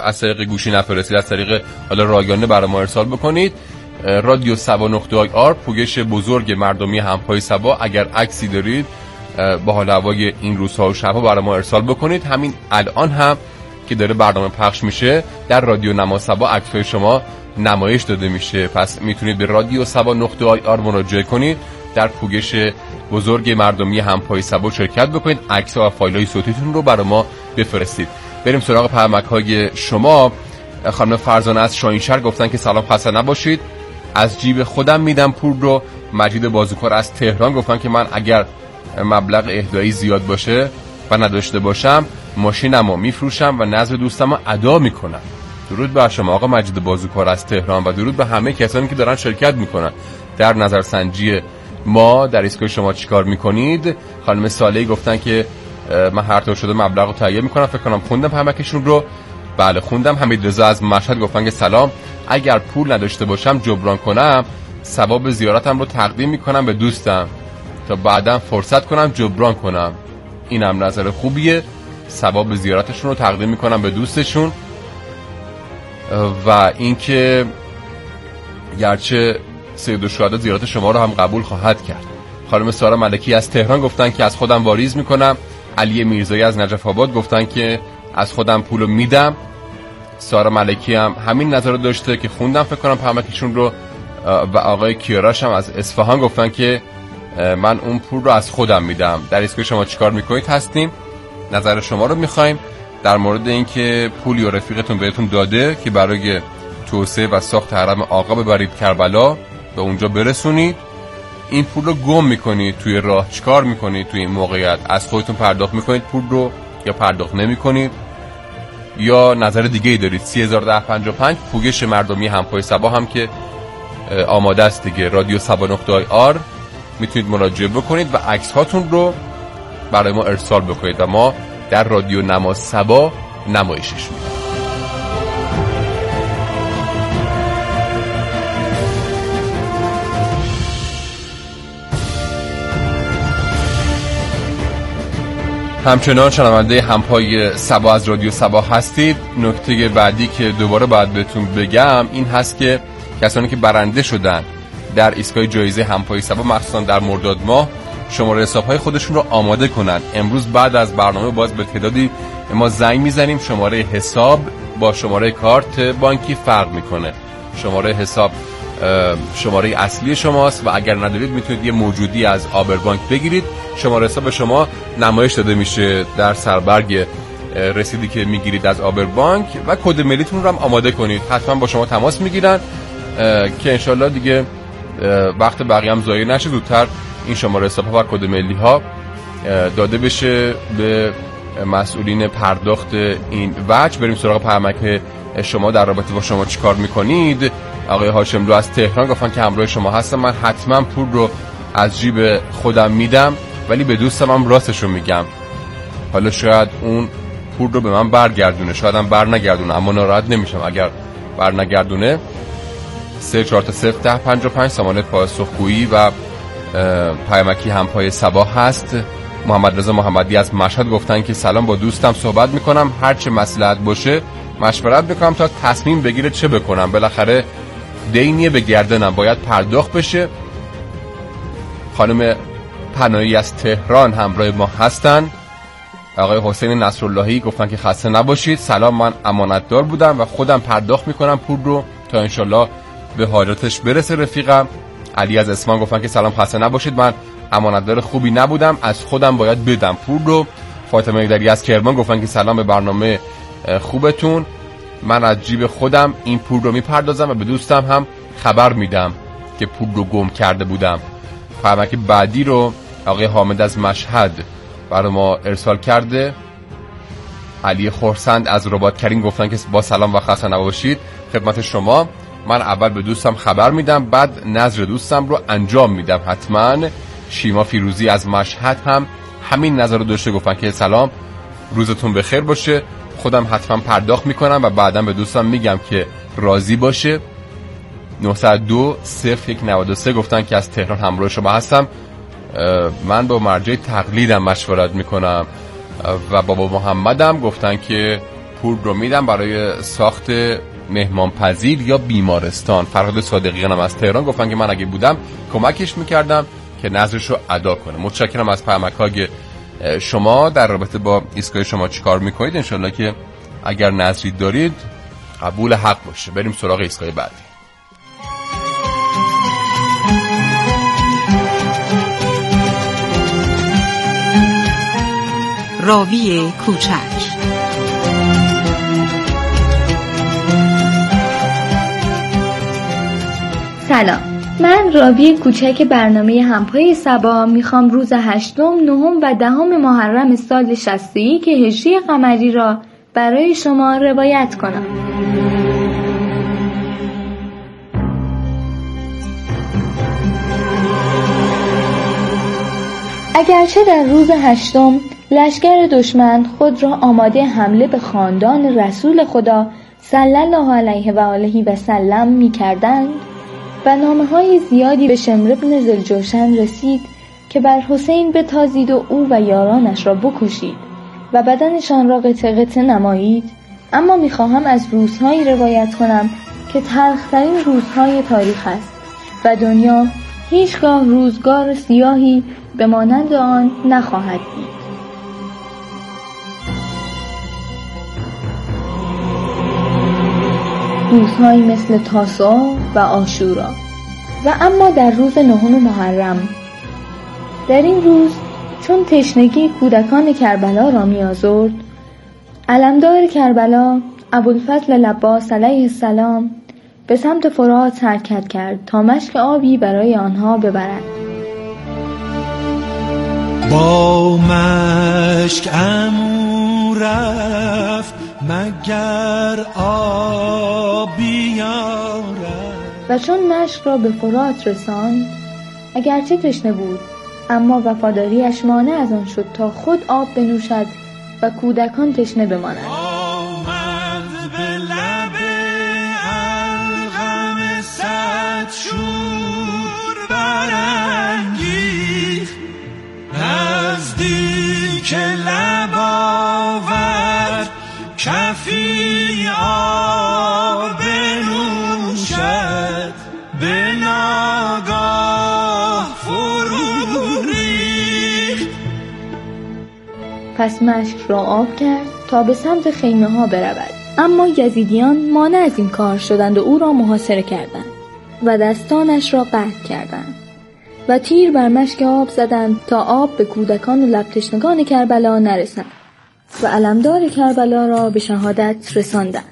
از طریق گوشی نفرستید، از طریق حالا رایانه برای ما ارسال بکنید. رادیو سبا.ir پوگش بزرگ مردمی همپای سبا. اگر عکسی دارید با حال هوای این روزها و شبها برای ما ارسال بکنید. همین الان هم که داره برنامه پخش میشه در رادیو نما سبا عکس‌های شما نمایش داده میشه، پس میتونید به رادیو سبا.ir مراجعه کنید، در پوگش بزرگ مردمی همپای سبا شرکت بکنید، عکس‌ها و فایل‌های صوتیتون رو برای ما بفرستید. بریم سراغ پیامک‌های شما. خانم فرزانه از شاهینشهر گفتن که سلام، خسته نباشید، از جیب خودم میدم پول رو. مجید بازوکار از تهران گفتن که من اگر مبلغ اهدایی زیاد باشه و نداشته باشم ماشینمو میفروشم و نذر دوستمو ادا میکنم. درود بر شما آقا مجید بازوکار از تهران و درود به همه کسانی که دارن شرکت میکنن در نظرسنجی ما در ایستگاه شما چیکار میکنید. خانم صالحی گفتن که من هر طور شده مبلغ رو تهیه میکنم. فکر کنم خوندم پیامکشون رو. بله خوندم. حمید رضا از مشهد گفتن که سلام، اگر پول نداشته باشم جبران کنم ثواب زیارتم رو تقدیم میکنم به دوستم تا بعداً فرصت کنم جبران کنم. اینم نظر خوبیه، ثواب زیارتشون رو تقدیم میکنم به دوستشون. و اینکه گرچه سید الشهدا زیارت شما رو هم قبول خواهد کرد. خانم سارا ملکی از تهران گفتن که از خودم واریز میکنم. علی میرزایی از نجف آباد گفتن که از خودم پولو میدم. سارا ملکی هم همین نظر داشته که خوندم فکر کنم پیامکشون رو. و آقای کیاراش هم از اصفهان گفتن که من اون پول رو از خودم میدم. در ایستگاه شما چیکار میکنید هستیم، نظر شما رو میخوایم در مورد اینکه پولی و رفیقتون بهتون داده که برای توسعه و ساخت حرم آقا ببرید کربلا، به اونجا برسونید، این پول رو گم میکنید توی راه. چیکار میکنید توی این موقعیت؟ از خودتون پرداخت میکنید پول رو یا پرداخت نمیکنید؟ یا نظر دیگه ای دارید؟ 301055 پوگش مردمی همپای سبا هم که آماده است دیگه. رادیو سبا.ir میتونید مراجعه بکنید و عکس هاتون رو برای ما ارسال بکنید و ما در رادیو نما سبا نمایشش میدیم. همچنان شنونده همپای سبا از رادیو سبا هستید. نکته بعدی که دوباره باید بهتون بگم این هست که کسانی که برنده شدن در ایستگاه جایزه همپای سبا مخصوصا در مرداد ماه شماره حساب‌های خودشون رو آماده کنن. امروز بعد از برنامه باز به تعدادی ما زنگ میزنیم. شماره حساب با شماره کارت بانکی فرق میکنه. شماره حساب شماره اصلی شماست و اگر ندارید میتونید یه موجودی از آبربانک بگیرید. شماره حساب شما نمایش داده میشه در سربرگ رسیدی که میگیرید از آبربانک و کد ملیتون رو هم آماده کنید. حتما با شما تماس میگیرن که انشالله دیگه وقت بقیه هم ضایع نشه، زودتر این شماره حساب ها و کد ملی ها داده بشه به مسئولین پرداخت این وجه. بریم سراغ پیامک شما در رابطه با شما چیکار میکنید. آقای هاشملو از تهران گفتن که همراه شما هستم، من حتما پول رو از جیب خودم میدم ولی به دوستم هم راستشو میگم. حالا شاید اون پول رو به من برگردونه، شاید هم برنگردونه، اما ناراحت نمیشم اگر برنگردونه. 34 سامانه پاسخگویی و پیامکی همپای سبا هست. محمد رضا محمدی از مشهد گفتن که سلام، با دوستم صحبت میکنم، هر چه مصلحت باشه مشورت میکنم تا تصمیم بگیره چه بکنم. بالاخره دینیه به گردنم، باید پرداخت بشه. خانم پناهی از تهران همراه ما هستن. آقای حسین نصراللهی گفتن که خسته نباشید، سلام، من امانتدار بودم و خودم پرداخت میکنم پول رو تا انشالله به حاجتش برسه رفیقم. علی از اصفهان گفتن که سلام، خسته نباشید، من امانتدار خوبی نبودم، از خودم باید بدم پول رو. فاطمه ایدری از کرمان گفتن که سلام به برنامه خوبتون، من از جیب خودم این پول رو میپردازم و به دوستم هم خبر میدم که پول رو گم کرده بودم. پیامک بعدی رو آقای حامد از مشهد برای ما ارسال کرده. علی خورسند از رباط کریم گفتن که با سلام و خسته نباشید خدمت شما، من اول به دوستم خبر میدم بعد نظر دوستم رو انجام میدم حتما. شیما فیروزی از مشهد هم همین نظر رو داشته، گفتن که سلام، روزتون بخیر باشه، خودم حتما پرداخت میکنم و بعدا به دوستم میگم که راضی باشه. 902-0193 گفتن که از تهران همراه شما هستم، من با مرجع تقلیدم مشورت میکنم. و بابا محمدم گفتن که پول رو میدن برای ساخت مهمانپذیر یا بیمارستان. فرهاد صادقیان هم از تهران گفتن که من اگه بودم کمکش میکردم که نذرش رو ادا کنه. متشکرم از پیامک‌های شما. در رابطه با ایستگاه شما چیکار میکنید؟ انشالله که اگر نظری دارید قبول حق باشه. بریم سراغ ایستگاه بعدی. راوی کوچک. سلام، من راوی کوچک برنامه همپای صبا میخوام روز 8، 9 و 10 محرم سال 61 هجری قمری را برای شما روایت کنم. اگرچه در روز 8 لشکر دشمن خود را آماده حمله به خاندان رسول خدا صلی الله علیه و آله و سلم می کردند و نامه‌های زیادی به شمر بن ذوالجوشن رسید که بر حسین بتازید و او و یارانش را بکشید و بدنشان را قطعه قطعه نمایید، اما می‌خواهم از روزهایی روایت کنم که تلخ‌ترین روزهای تاریخ است و دنیا هیچگاه روزگار سیاهی به مانند آن نخواهد دید. روزهایی مثل تاسوعا و عاشورا. و اما در روز 9 محرم، در این روز چون تشنگی کودکان کربلا را می‌آزرد، علمدار کربلا ابوالفضل العباس علیه السلام به سمت فرات حرکت کرد تا مشک آبی برای آنها ببرد. با مشک عمو رفت مگر آب بیارد. و چون مشک را به فرات رساند، اگرچه تشنه بود اما وفاداریش مانع از آن شد تا خود آب بنوشد و کودکان تشنه بمانند. آمد به لب الغم صد شور برانگیخت، نزدیک لب آورد کفی آب بنوشد، به ناگاه فرو ریخت. پس مشک را آب کرد تا به سمت خیمه ها برود، اما یزیدیان مانع از این کار شدند و او را محاصره کردند و دستانش را قطع کردند و تیر بر مشک آب زدند تا آب به کودکان و لب تشنگان کربلا نرسند و علمدار کربلا را به شهادت رساندند.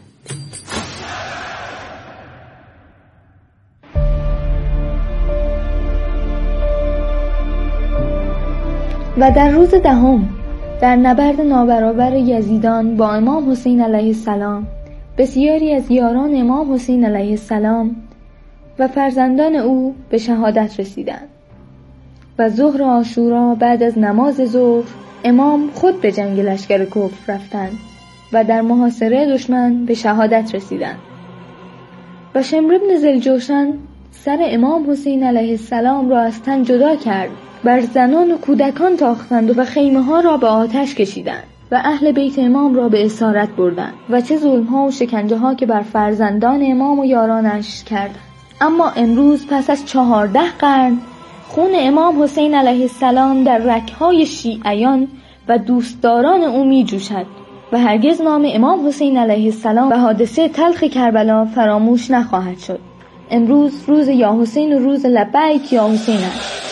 و در روز 10 در نبرد نابرابر یزیدان با امام حسین علیه السلام، بسیاری از یاران امام حسین علیه السلام و فرزندان او به شهادت رسیدند و ظهر عاشورا بعد از نماز ظهر امام خود به جنگ لشکر کفر رفتند و در محاصره دشمن به شهادت رسیدند. و شمر بن ذوالجوشن سر امام حسین علیه السلام را از تن جدا کرد، بر زنان و کودکان تاختند و خیمه ها را به آتش کشیدند و اهل بیت امام را به اسارت بردند و چه ظلم ها و شکنجه ها که بر فرزندان امام و یارانش کردند. اما امروز پس از 14 قرن خون امام حسین علیه السلام در رگ‌های شیعیان و دوستداران او می جوشد و هرگز نام امام حسین علیه السلام و حادثه تلخ کربلا فراموش نخواهد شد. امروز روز یا حسین و روز لبیک یا حسین است.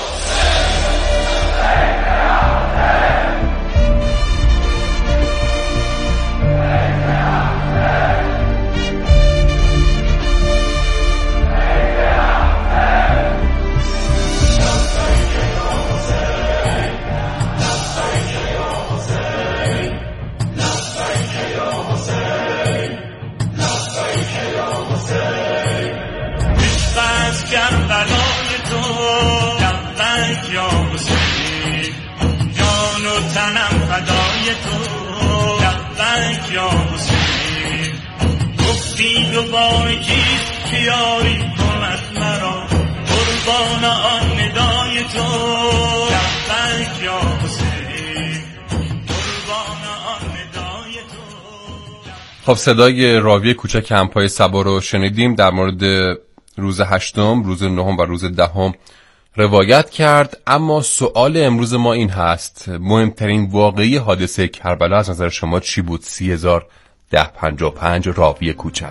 دوباره کیست که یاری کند مرا، قربان آن ندای تو لبیک یا حسین، قربان آن ندای تو. خب صدای راوی کوچک همپای صبا رو شنیدیم. در مورد روز 8، روز 9 و روز 10 روایت کرد. اما سوال امروز ما این هست: مهمترین واقعی حادثه کربلا از نظر شما چی بود؟ 301055 راوی کوچک.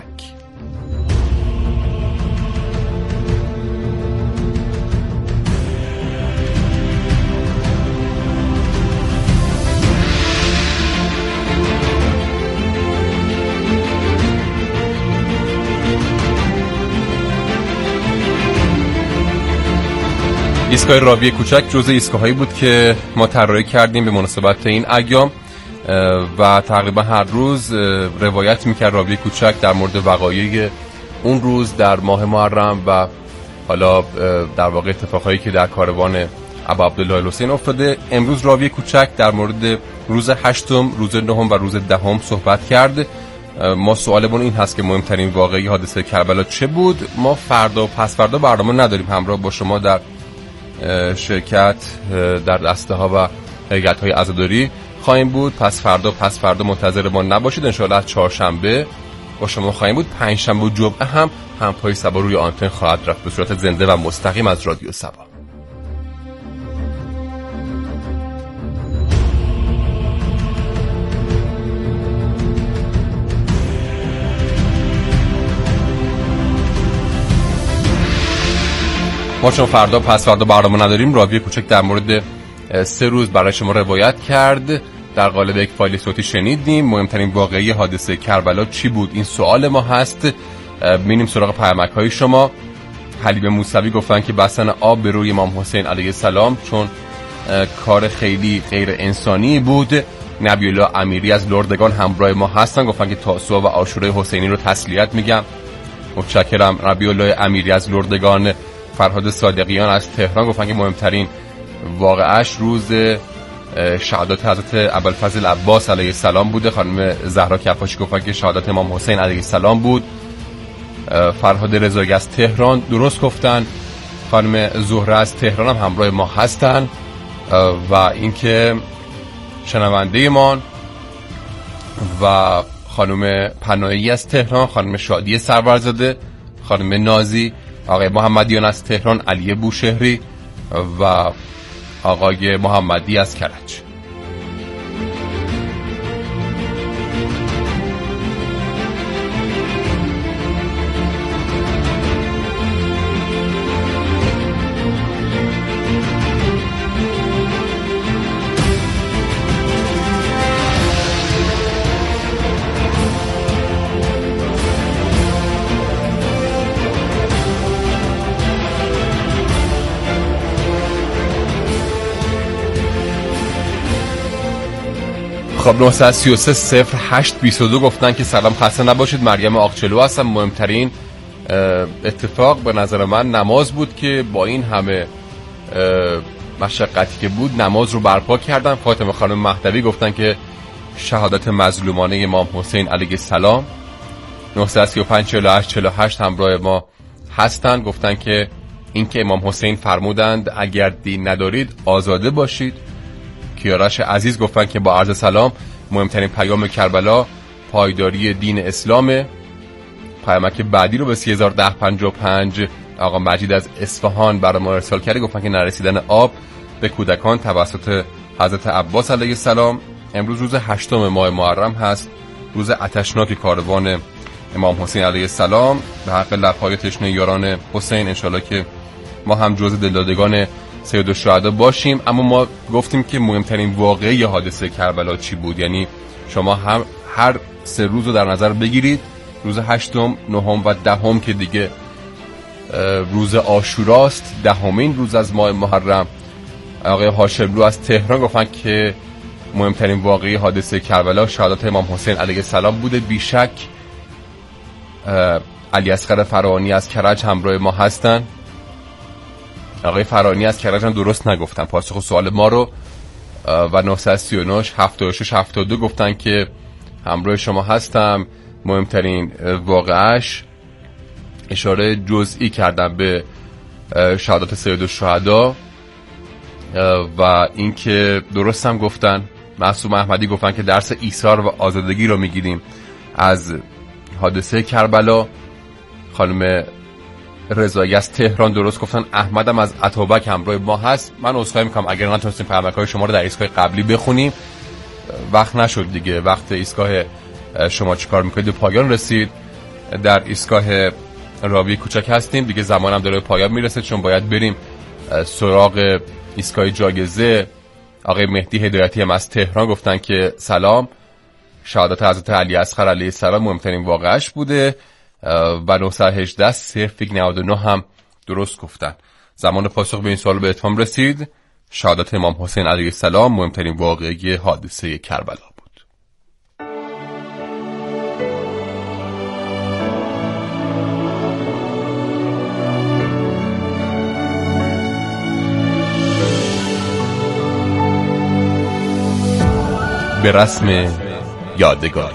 ایستگاه راوی کوچک جزء ایستگاهایی بود که ما طراحی کردیم به مناسبت این ایام و تقریبا هر روز روایت میکرد راوی کوچک در مورد وقایع اون روز در ماه محرم و حالا در واقع اتفاقایی که در کاروان ابا عبدالله الحسین افتاده. امروز راوی کوچک در مورد روز 8، روز 9 و روز 10 صحبت کرد. ما سوالمون این هست که مهمترین واقعی حادثه کربلا چه بود؟ ما فردا و پس فردا برنامه نداریم، همراه با شما در شرکت در دسته ها و هیئت های عزاداری خواهیم بود. پس فردا منتظر ما نباشید. انشاءالله از چهارشنبه با شما خواهیم بود. پنجشنبه و جمعه هم همپای صبا روی آنتن خواهد رفت به صورت زنده و مستقیم از رادیو صبا. ما چون فردا پس فردا برنامه نداریم، راوی کوچک در مورد 3 روز برای شما روایت کرد. در قالب یک فایل صوتی شنیدیم. مهمترین واقعی حادثه کربلا چی بود؟ این سوال ما هست. می‌ریم سراغ پیامک های شما. حلیمه موسوی گفتن که بستن آب به روی امام حسین علیه السلام چون کار خیلی غیر انسانی بود. نبی الله امیری از لردگان همراه ما هستن، گفتن که تاسوعا و عاشورای حسینی رو تسلیت میگم. متشکرم. نبی الله امیری از لردگان. فرهاد صادقیان از تهران گفتن که مهمترین واقعش روز شهادت حضرت ابوالفضل عباس علیه السلام بوده. خانم زهرا کفاشی گفتن که شهادت امام حسین علیه السلام بود. فرهاد رضایی از تهران درست گفتن. خانم زهره از تهران هم همراه ما هستن و اینکه شنونده ما و خانم پناهی از تهران، خانم شادی سرورزاده، خانم نازی، آقای محمدیان از تهران، علی بوشهری و آقای محمدی از کرج. خب 933-08-22 گفتن که سلام، خسته نباشید. مریم آقچلو هستم. مهمترین اتفاق به نظر من نماز بود که با این همه مشقتی که بود نماز رو برپا کردن. فاطمه خانم مهدوی گفتن که شهادت مظلومانه امام حسین علیه السلام. 935-48-48 همراه ما هستن، گفتن که اینکه امام حسین فرمودند اگر دین ندارید آزاده باشید. کیارش عزیز گفتن که با عرض سلام، مهمترین پیام کربلا پایداری دین اسلامه. پیامک بعدی رو به 301055 آقا مجید از اصفهان برای ما ارسال کرده، گفتن که نرسیدن آب به کودکان توسط حضرت عباس علیه السلام. امروز روز 8 ماه محرم هست، روز آتشناک کاروان امام حسین علیه السلام. به حق لب‌های تشنه یاران حسین انشالله که ما هم جزء دلدادگان سید الشهدا باشیم. اما ما گفتیم که مهمترین واقعه حادثه کربلا چی بود، یعنی شما هم هر 3 روز رو در نظر بگیرید. روز 8، 9 و 10 که دیگه روز عاشوراست، 10مین روز از ماه محرم. آقای هاشملو از تهران گفتن که مهمترین واقعه حادثه کربلا شهادت امام حسین علیه السلام بوده. بیشک. علی اصغر فرانی از کرج همراه ما هستن. آقای فرانی از کرج هم درست نگفتن پاسخ سوال ما رو. و 939-76-72 گفتن که همراه شما هستم. مهمترین واقعش اشاره جزئی کردن به شهادت سید الشهدا و اینکه درست هم گفتن. معصوم احمدی گفتن که درس ایثار و آزادگی رو میگیریم از حادثه کربلا. خانم رضایی از تهران درست گفتن. احمدم از اتابک همراه ما هست. من عذرخواهی میکنم اگر نتونستیم پیامک‌های شما رو در ایستگاه قبلی بخونیم، وقت نشد دیگه. وقت ایستگاه شما چیکار میکنید به پایان رسید. در ایستگاه راوی کوچک هستیم دیگه، زمانم داره به پایان میرسه چون باید بریم سراغ ایستگاه جایزه. آقای مهدی هدایتی هم از تهران گفتن که سلام، شهادت حضرت علی اصغر علیه السلام مهمترین واقعش بوده و 918 099 هم درست گفتن. زمان پاسخ به این سوال به اتمام رسید. شهادت امام حسین علیه السلام مهمترین واقعه حادثه کربلا بود. به رسم یادگاری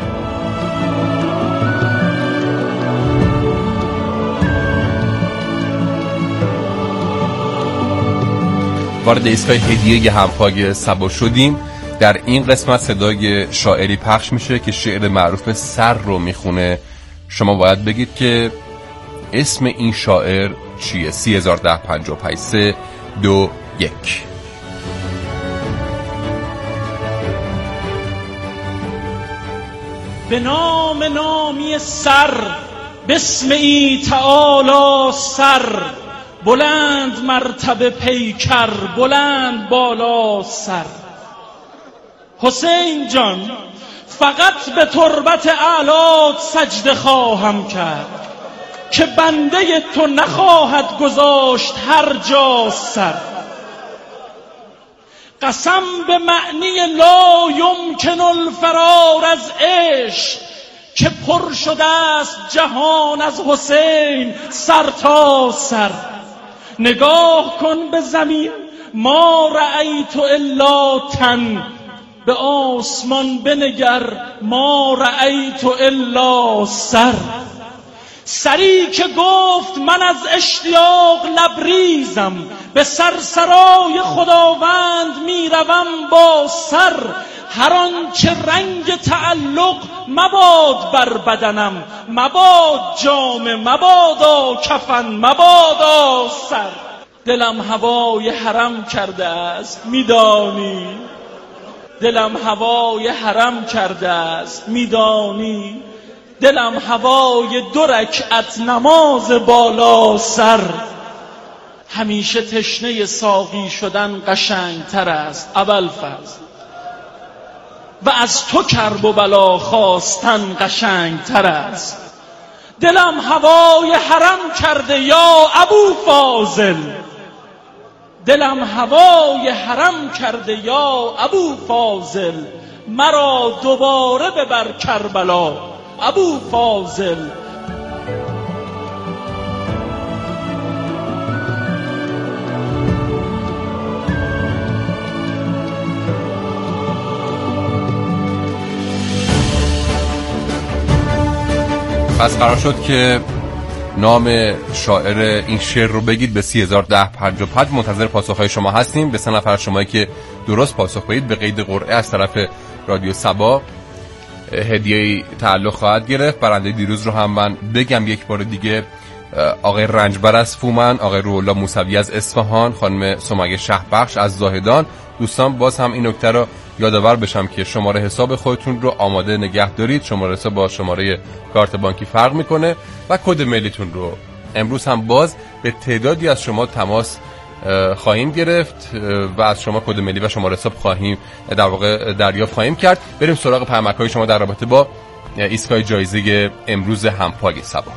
وارد ایستگاه هدیه همپای سبا شدیم. در این قسمت صدای شاعری پخش میشه که شعر معروف سر رو میخونه. شما باید بگید که اسم این شاعر چیه. 301055 321. به نام نامی سر، بسم ای تعالی سر، بلند مرتبه پیکر، بلند بالا سر. حسین جان فقط به تربت اعلات سجده خواهم کرد که بنده تو نخواهد گذاشت هر جا سر. قسم به معنی لا یمکن الفرار از عشق که پر شده است جهان از حسین سر تا سر. نگاه کن به زمین ما رأیت الا تن، به آسمان بنگر ما رأیت الا سر. سری که گفت من از اشتیاق لبریزم، به سرسرای خداوند میروم با سر. هر آنچه رنگ تعلق مباد بر بدنم، مباد جامه، مبادا کفن، مبادا سر. دلم هوای حرم کرده است میدانی، دلم هوای حرم کرده است میدانی، دلم هوای 2 رکعت نماز بالا سر. همیشه تشنه ساقی شدن قشنگتر است ابوالفضل، و از تو کرب و بلا خواستن قشنگتر است. دلم هوای حرم کرده یا ابو فاضل، دلم هوای حرم کرده یا ابو فاضل. مرا دوباره ببر کربلا ابو فاضل. پس قرار شد که نام شاعر این شعر رو بگید. به 301055 منتظر پاسخهای شما هستیم. به 3 نفر شمایی که درست پاسخ بدید به قید قرعه از طرف رادیو سبا هدیه تعلق خواهد گرفت. برنده دیروز رو هم من بگم یک بار دیگه: آقای رنجبر از فومن، آقای روح‌الله موسوی از اصفهان، خانم سمیه شهبخش از زاهدان. دوستان باز هم این نکته رو یادآور بشم که شماره حساب خودتون رو آماده نگه دارید. شماره حساب با شماره کارت بانکی فرق میکنه و کد ملیتون رو. امروز هم باز به تعدادی از شما تماس خواهیم گرفت و از شما کد ملی و شماره حساب خواهیم در واقع دریافت خواهیم کرد. بریم سراغ پیامک‌های شما در رابطه با ایستگاه جایزه امروز همپای سبا.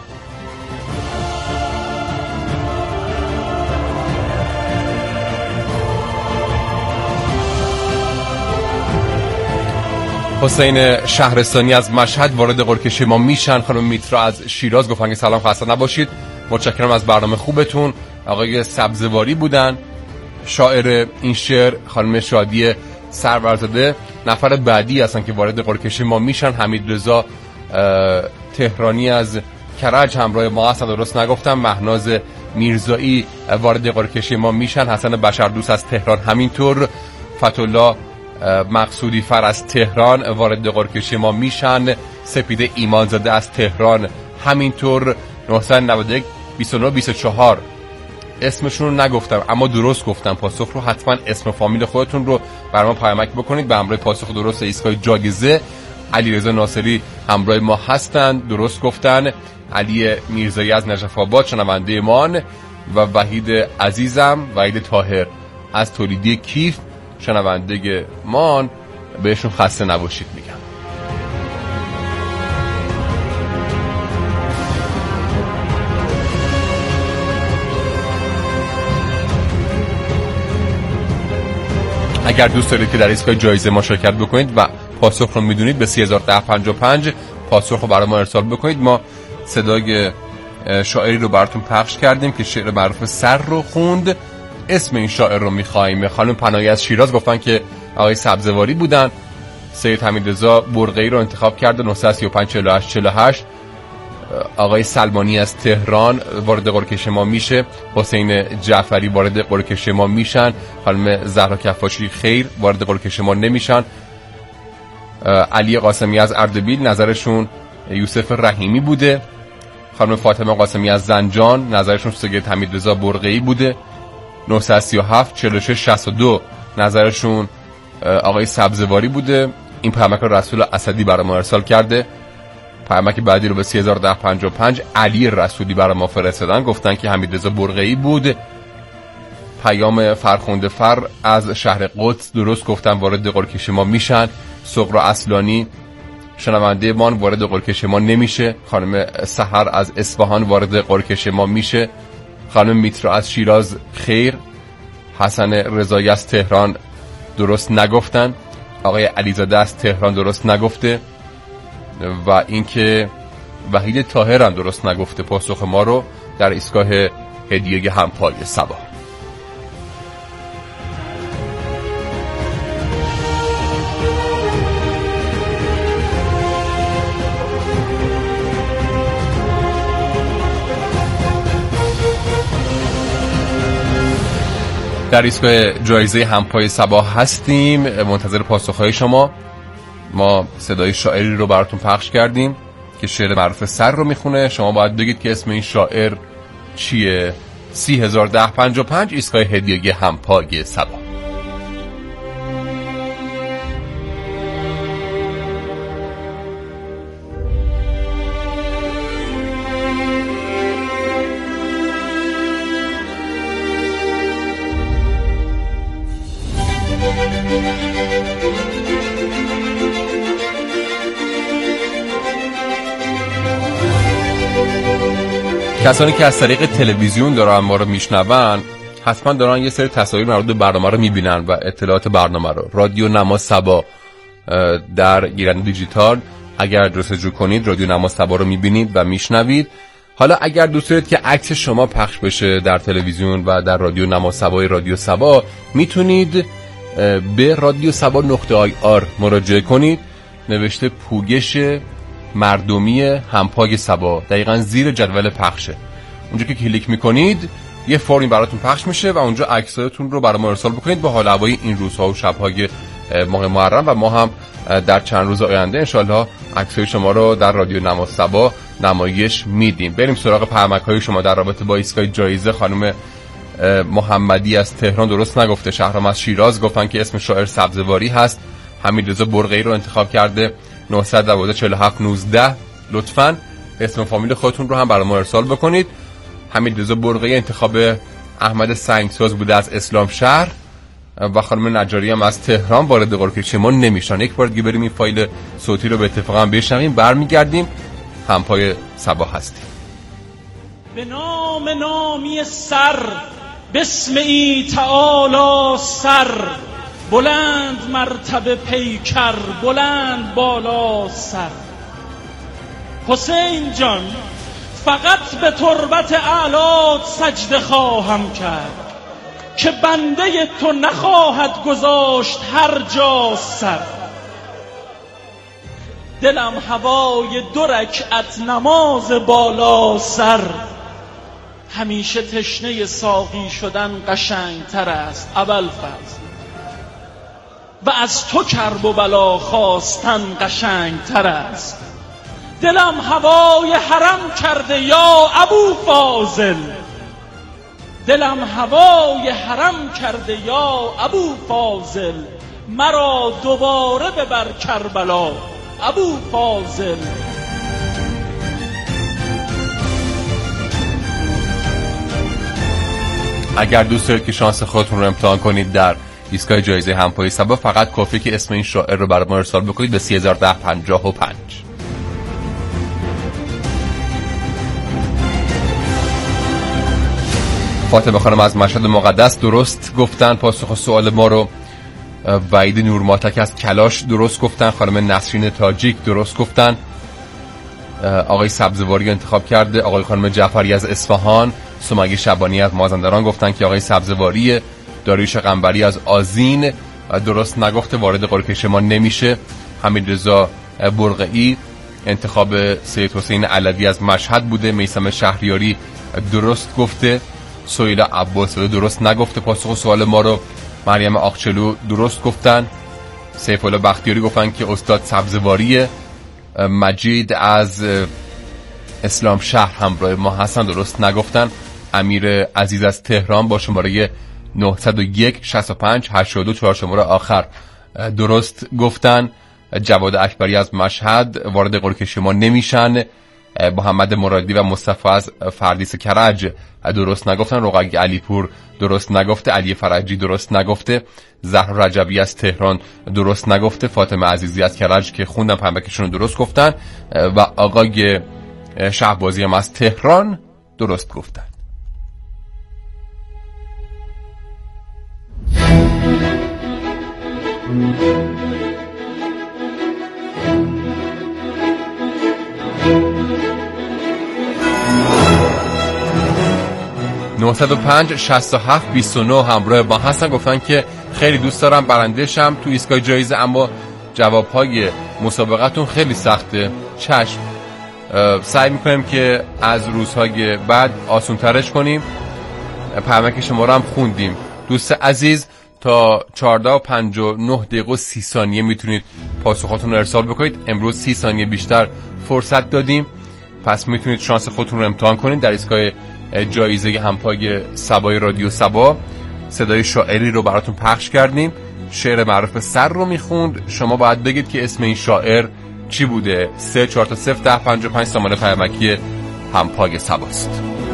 حسین شهرستانی از مشهد وارد قرعه‌کشی ما میشن. خانم میترا از شیراز گفتن که سلام، خسته نباشید، متشکرم از برنامه خوبتون. آقای سبزواری بودن شاعر این شعر. خانم شادی سرورزاده نفر بعدی هستن که وارد قرعه‌کشی ما میشن. حمید رضا تهرانی از کرج همراه ما هستن، درست نگفتم. مهناز میرزایی وارد قرعه‌کشی ما میشن. حسن بشردوست از تهران همینطور. فتح‌الله مقصودی فر از تهران وارد قرعه‌کشی ما میشن. سپیده ایمانزاده از تهران، همینطور 991 29 24. اسمشون رو نگفتم اما درست گفتم پاسخ رو. حتما اسم فامیل خودتون رو برام پیامک بکنید به همراه پاسخ درست ایستگاه جاگزه. علیرضا ناصری همراه ما هستند، درست گفتن. علی میرزایی از نجف آباد شنونده مان و وحید عزیزم، وحید طاهر از تولیدی کیف شنونده مان، بهشون خسته نباشید میگم. اگر دوست دارید که در ایستگاه جایزه ما شرکت بکنید و پاسخ رو میدونید به 301055 پاسخ رو برای ما ارسال بکنید. ما صدای شاعری رو براتون پخش کردیم که شعر معروف سر رو خوند. اسم این شاعر رو میخوایم. خانم پناهی از شیراز گفتن که آقای سبزواری بودن. سید حمیدرضا برقعی رو انتخاب کرده 935 48 48. آقای سلمانی از تهران وارد قرعه ما میشه. حسین جعفری وارد قرعه ما میشن. خانم زهرا کفاشی خیر وارد قرعه ما نمیشن. علی قاسمی از اردبیل نظرشون یوسف رحیمی بوده. خانم فاطمه قاسمی از زنجان نظرشون سید حمیدرضا برقعی بوده. 937 46 62 نظرشون آقای سبزواری بوده. این پیامک رو رسول اسدی برای ما ارسال کرده. پیامک بعدی رو به 301055 علی رسولی برای ما فرستادن، گفتن که حمیدرضا برقعی بود. پیام فرخنده فر از شهر قدس درست گفتن وارد قرعه ما میشن. صغرا اصلانی شنونده مان وارد قرعه ما نمیشه. خانم سحر از اصفهان وارد قرعه ما میشه. خانم میترا از شیراز خیر. حسن رضایی از تهران درست نگفتن. آقای علیزاده از تهران درست نگفته و اینکه وحید طاهر هم درست نگفته پاسخ ما رو در ایستگاه هدیه همپای صبا. در ایستگاه جایزه همپای صبا هستیم، منتظر پاسخهای شما. ما صدای شاعری رو براتون پخش کردیم که شعر معروف سر رو میخونه. شما باید بگید که اسم این شاعر چیه. 301055 ایستگاه هدیه همپای صبا. کسانی که از طریق تلویزیون دارن ما رو میشنون حتما دارن یه سری تصاویر مربوط به برنامه رو میبینن و اطلاعات برنامه رو. رادیو نما صبا در گیرنده دیجیتال اگر جستجو کنید رادیو نما صبا رو میبینید و میشنوید. حالا اگر دوست دارید که عکس شما پخش بشه در تلویزیون و در رادیو نما صبا رادیو صبا، میتونید به رادیو صبا.ir مراجعه کنید. نوشته پوگش مردمی همپای صبا، دقیقاً زیر جدول پخشه. اونجا که کلیک میکنید یه فرمی براتون پخش میشه و اونجا عکساتون رو برای ما ارسال بکنید با حال هوای این روزها و شب‌های ماه محرم و ما هم در چند روز آینده انشالله عکسای شما رو در رادیو نما صبا نمایش میدیم. بریم سراغ پیامک‌های شما در رابطه با ایستگاه جایزه. خانم محمدی از تهران درست نگفته. شهرام از شیراز گفتن که اسم شاعر سبزواری هست. حمیدرضا برقعی رو انتخاب کرده. 912 47 19. لطفاً اسم فامیل خودتون رو هم برای ما ارسال بکنید. حمیدرضا برقعی انتخاب احمد سنگساز بوده از اسلام شهر و خانم نجاری هم از تهران وارد قرعه ما نمیشن. یک بار دیگه بریم این فایل صوتی رو به اتفاق هم بشنویم، برمیگردیم. همپای صبا هستیم. به نام نامی سر، بسم ای تعالی سر، بلند مرتبه پیکر، بلند بالا سر. حسین جان فقط به تربت اعلات سجده خواهم کرد که بنده تو نخواهد گذاشت هر جا سر. دلم هوای 2 رکعت نماز بالا سر، همیشه تشنه ساقی شدن قشنگتر است ابوالفضل، و از تو کرب و بلا خواستن قشنگتر است. دلم هوای حرم کرده یا ابو فاضل، دلم هوای حرم کرده یا ابو فاضل، مرا دوباره ببر کربلا ابو فاضل. اگر دوست دارید که شانس خودتون رو امتحان کنید در ایستگاه جایزه همپای صبا، فقط کافیه که اسم این شاعر رو برای ما ارسال بکنید به 301055. فاطمه خانم از مشهد مقدس درست گفتن پاسخ سوال ما رو. وحید نورماتک از کلاش درست گفتن. خانم نسرین تاجیک درست گفتن. آقای سبزواری انتخاب کرده. آقای خانم جعفری از اصفهان. سمگی شبانی از مازندران گفتن که آقای سبزواری. داریوش قنبری از آذین درست نگفته، وارد قرعه ما نمیشه. حمیدرضا برقعی انتخاب سید حسین علوی از مشهد بوده. میثم شهریاری درست گفته. سهیلا عباسی درست نگفته پاسخ سوال ما رو. مریم آقچلو درست گفتن. سیف الله بختیاری گفتن که استاد سبزواریه. مجید از اسلام شهر همراه ما هستن درست نگفتن. امیر عزیز از تهران با شماره 901 65 82 4 شماره آخر درست گفتن. جواد اکبری از مشهد وارد قرعه ما نمیشن. محمد مرادی و مصطفی از فردیس کرج درست نگفتن. رقیق علیپور درست نگفته. علی فرجی درست نگفته. زهرا رجبی از تهران درست نگفته. فاطمه عزیزی از کرج که خوندم پنبکشون درست گفتن و آقای شهبازی هم از تهران درست گفتن. (905 67 29) همراه با هستن. گفتن که خیلی دوست دارم برنده شم تو ایستگاه جایزه، اما جوابهای مسابقتون خیلی سخته. چشم، سعی میکنیم که از روزهای بعد آسونترش کنیم. پیامک شما رو هم خوندیم. دوست عزیز تا 14:59 30 ثانیه میتونید پاسخاتون رو ارسال بکنید. امروز 30 ثانیه بیشتر فرصت دادیم، پس میتونید شانس خودتون رو امتحان کنید در ایستگاه جایزه همپای صبای رادیو صبا. صدای شاعری رو براتون پخش کردیم. شعر معروف سر رو میخوند. شما باید بگید که اسم این شاعر چی بوده. 3401055 سامانه پیامکی همپای صباست.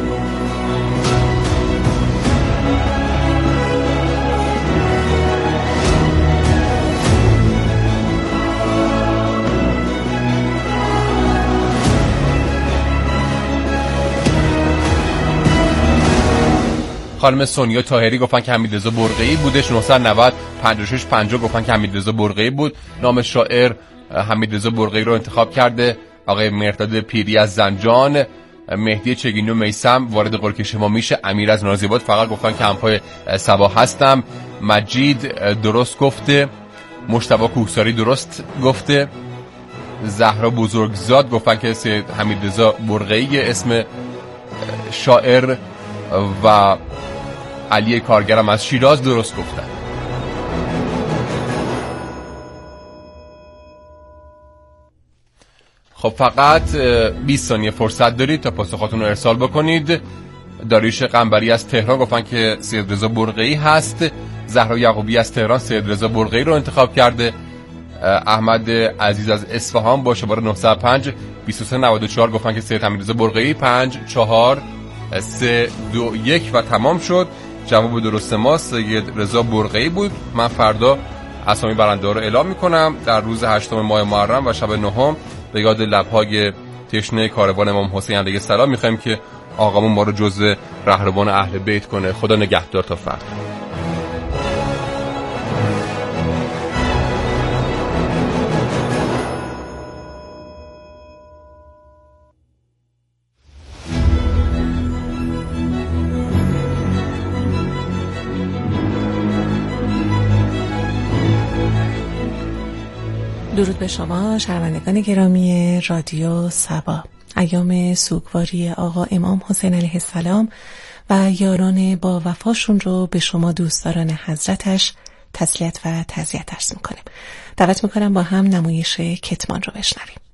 خانم سونیا طاهری گفتن که حمیدرضا برقعی بودش. 990 56 50 گفتن که حمیدرضا برقعی بود. نام شاعر حمیدرضا برقعی رو انتخاب کرده. آقای مرداد پیری از زنجان. مهدی چگینی و میثم وارد قرعه ما میشه. امیر از نازی‌آباد فقط گفتن که همپای صبا هستم. مجید درست گفته. مجتبی کوهساری درست گفته. زهرا بزرگزاد گفتن که سید حمیدرضا برقعی اسم شاعر و علی کارگرم از شیراز درست گفتن. خب فقط 20 ثانیه فرصت دارید تا پاسخاتون رو ارسال بکنید. داریوش قنبری از تهران گفتن که سید رضا برقعی هست. زهرا یعقوبی از تهران سید رضا برقعی رو انتخاب کرده. احمد عزیز از اصفهان با شماره 905 2394 گفتن که سید حمیدرضا برقعی. 5 4 3 2 1 و تمام شد. جواب درست ما سید رضا برقعی بود. من فردا اسامی برنده رو اعلام میکنم. در روز 8 ماه محرم و شب 9 به یاد لب‌های تشنه کاروان امام حسین علیه السلام میخوایم که آقامون ما رو جزو رهروان اهل بیت کنه. خدا نگهدار تا فردا. درود به شما شنوندگان گرامی رادیو صبا. ایام سوگواری آقا امام حسین علیه السلام و یاران با وفاشون رو به شما دوستداران حضرتش تسلیت و تعزیت عرض میکنیم. دعوت میکنم با هم نمایش کتمان رو بشنویم.